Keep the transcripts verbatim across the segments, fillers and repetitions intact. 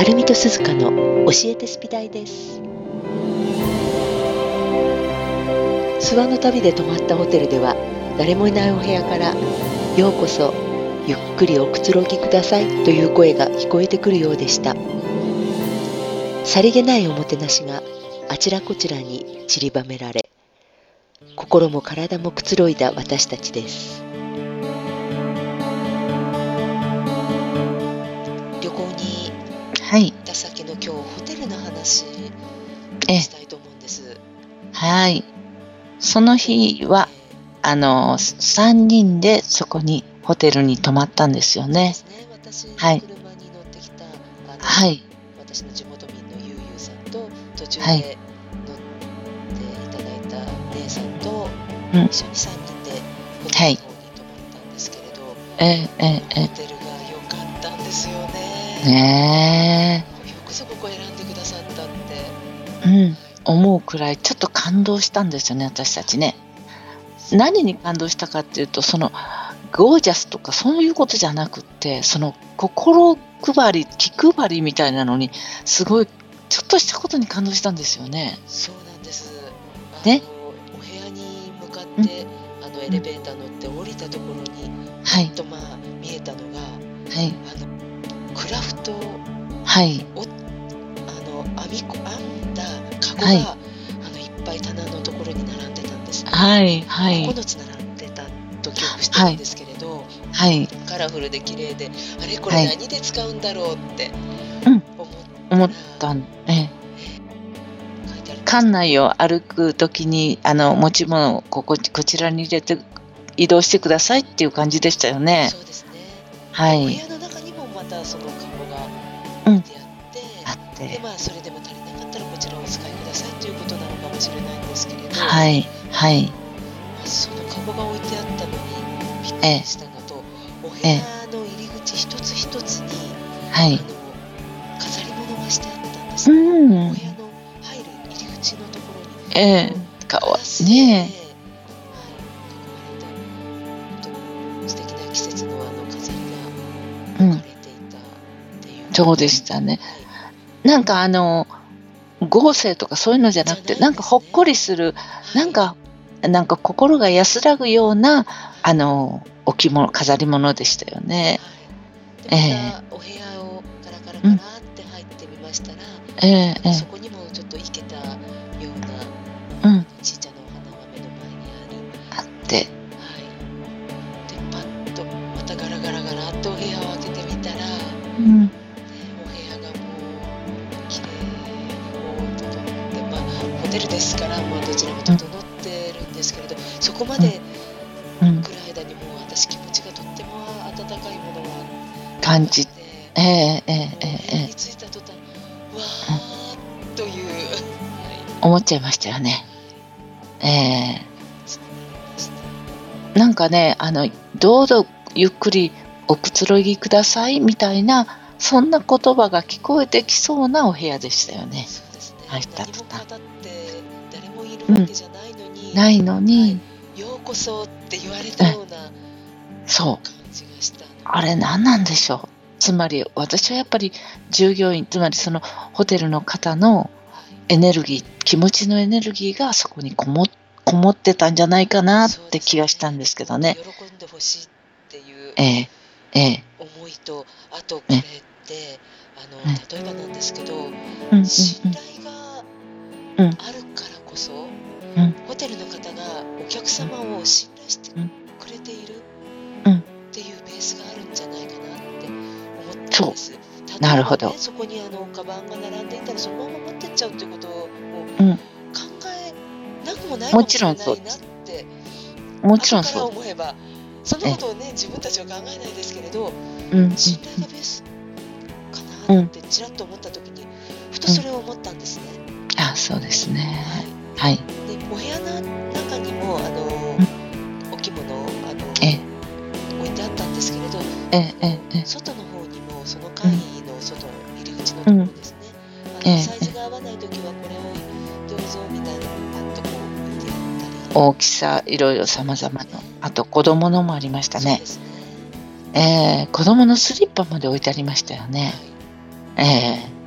はるみとすずかの教えてスピ大です。諏訪の旅で泊まったホテルでは、誰もいないお部屋からようこそゆっくりおくつろぎくださいという声が聞こえてくるようでした。さりげないおもてなしがあちらこちらに散りばめられ、心も体もくつろいだ私たちです。旅行にはい。 行った先の今日ホテルの話えしたいと思うんです。 はい。その日は、あの、さんにんでそこにホテルに泊まったんですよね。 ですね、私のはい車に乗ってきた、あのはい。 私の地元民のゆうゆうさんと、途中はいで乗っていただいた姉さんとうん。 一緒にさんにんでホテルはい。 の方に泊まったんですけれど、 えええええホテルが良かったんですよえ。 ね。 ねよくそこ選んでくださったって。 え。うん。思うくらいちょっと感動したんですよね、私たちね。何に感動したかっていうと、そのゴージャスとかそういうことじゃなくって、その心配り、気配りみたいなのに、すごいちょっとしたことに感動したんですよね。 そうなんです。あね。 のお部屋に向かっうん。 てあのエレベーター乗って降りたところにはい。 とまあ見えたのが、 はい。 あのクラフトはい。 をあの編みこ編んだカゴが、 はい。 あのいっぱい棚のところに並んでたんですね。 はいは 9 い。 つ並んでたと記憶してはい。 るんですけれど、 はい。 カラフルで綺麗で、あれこれはい。 何で使うんだろうってうん。 思っ思ったら、 たんええ。 書いてありまし館た。 内を歩くときに、あの、持ち物をこここちらに入れて移動してくださいっていう感じでしたよね。 そうですね。お部はい。 屋の中にもまたそのカゴがうん。 置いてあってあっで、 て。 まあ、それでも足りなかったらこちらをお使いくださいということなのかもしれないんですけれど、 はいはい。 まあ、そのカゴが置いてあったのにびっくええ。 りしたのと、お部ええ。 屋の入り口一つ一つにはい。 あの飾り物がしてあったんでうすね。お部ーん。 屋の入る入り口のところにええ。かガわラスで、 ねえ。 はい、囲まれたと素敵な季節のあの飾りうん。 が置かれていたっていうのそうでが、 したね。 はい、 なんかあの、豪勢とかそういうのじゃなくて、 じゃないなんかほっんですね。 こりする、 はい。 なんかなんか心が安らぐような、あの、置物飾り物でしたよね。 はい。で、 えまえ。 たお部屋をガラガラうん。 ガラって入ってみましたら、 ええあの、そええ。 こにもちょっと生けたような、あうん。 の、ちっちゃなお花が目の前にある。 あって。 はい。で、パッとまたガラガラガラっとお部屋を開けてみたら、 うん。 ね、お部屋がもう綺麗にこう整って、まあ、ホテルですから、もうどちらもうん。 整ってるんですけれど、そこまうん。 でうん。 来る間にもう私気持ちがとっても温かいものがあっ感じて、 ええええもうお部ええええ。 屋に着いた途端、わうん。 ーという、はい、 思っちゃいましたよね。ええ。 気持ちになりました。 なんかね、あの、どうぞゆっくりおくつろぎくださいみたいな、そんな言葉が聞こえてきそうなお部屋でしたよね。 そうですね。 入った何も途端。 語って誰もいるうん。 わけじゃないのに、 ないのはい、 にようこそって言われええ、 たような感そう。 じがしたのあれで、 何なんでしょう。つまり私はやっぱり従業員、つまりそのホテルの方のはい、 エネルギー、気持ちのエネルギーがそこにこもこもってたんじゃないかなってそうですね。 気がしたんですけどもっとね。 喜んでほしいっていうええ、ええ、 思いと、あとこれっええ、 て、あの、 ええ。 例えばなんですけど、 うんうん信うん。 頼がうん、 あるからこそ、 うん、 ホテルの方がお客うん、 様を信頼してうん、 くれているうん。 っていうベースがあるんじゃないかなって思ったんそです。 う、な例えばね、 るほど。 そこにあのカバンが並んでいたらそのまま持ってっちゃうっていうことを考うん。 えなくもないかもちろんもしれないなっそうです。 てもちろ後からんそうです。 思えば、そんなええ。 ことをね自分たちは考えないですけれど、 うんうん信頼がベースかうん。うん、 なってちらっと思った時にふとうん。 それを思ったんですね。 あ、そうですね。 はい。 はい。 で、お部屋の中にもあのうん。 お着物をあのええ、 置いてあったんですけれど、 ええええええ。 外の方にもそのうん、 階の外の入り口のうん。 ところですね。あえのサイえええ。 ズが合わないときはこれをどうぞみたいなのをパッとこう置いてあったり。 大きさ、いろいろ様々 ね、 な。あと子供のもありましたね。 そうですね。 ええ、子供のスリッパまで置いてありましたよね。 はい。 ええ。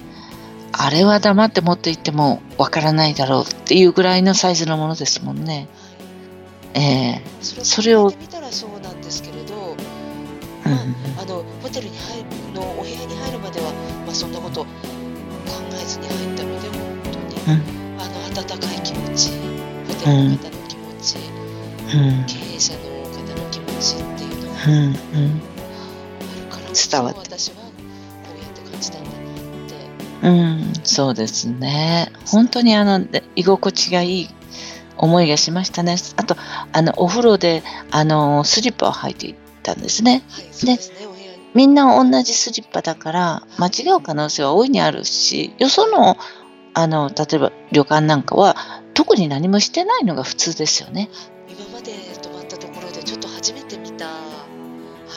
あれは黙って持って行ってもわからないだろうっていうぐらいのサイズのものですもんね。ええそそれを、 れを考えてみたらそうなんですけれど、 うんまあ、あのホテルに入るのお部屋に入るまでは、まあ、そんなこと考えずに入ったので、本当にうんあの温かい気持ち、ホテうんルの方の気持ち、 うん経営者の方の気持ちっていうのがうんうんあるからこそ、 伝わって私はこうやって感じたんだなってうん、そうですね。本当にあので居心地がいい思いがしましたね。あとあのお風呂であのスリッパを履いていったんですね。 はい、そうですね、お部屋に。 みんな同じスリッパだから間違う可能性は大いにあるし、よそのあの例えば旅館なんかは特に何もしてないのが普通ですよね。 今まで泊まったところでちょっと初めて見た、はい、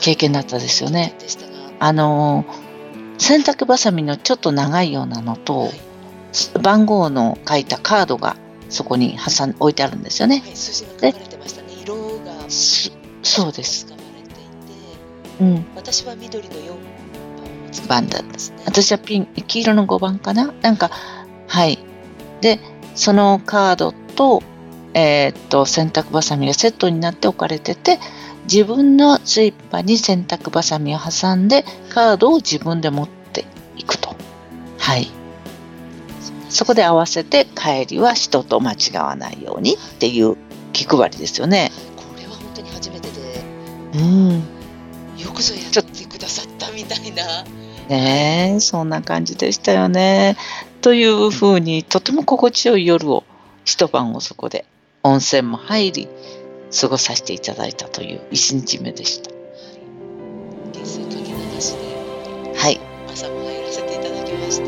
経験だったですよね。 経験でしたが、 あの洗濯ばさみのちょっと長いようなのと、 はい、 番号の書いたカードがそこに挟ん置いてあるんですよね。 はい、数字が書かれてましたね。色がそそうです。 使われていて、 うん。 私は緑のよんばんを使っ番だていますね。 私はピン黄色のごばんかな。なんかはい。で、そのカードと、えーっと洗濯ばさみがセットになって置かれてて、自分のスリッパに洗濯ばさみを挟んで、カードを自分で持っていくと。はい。そこで合わせて帰りは人と間違わないようにっていう気配りですよね。 これは本当に初めてで、 うん。 よくぞやってくださったみたいな。 ねえ、そんな感じでしたよね。というふうに、とても心地よい夜を、一晩をそこで温泉も入り、過ごさせていただいたという一日目でした。 月水かけ流しではい、 朝も入らせていただきました。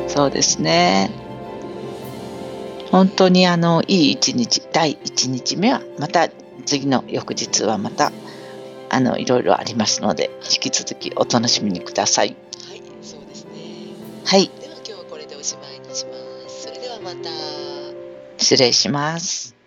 そうですね。本当にあのいい一日、第一日目はまた次の翌日はまたあのいろいろありますので、引き続きお楽しみにください。 はい、そうですね。 はい、 では今日はこれでおしまいにします。それではまた。 失礼します。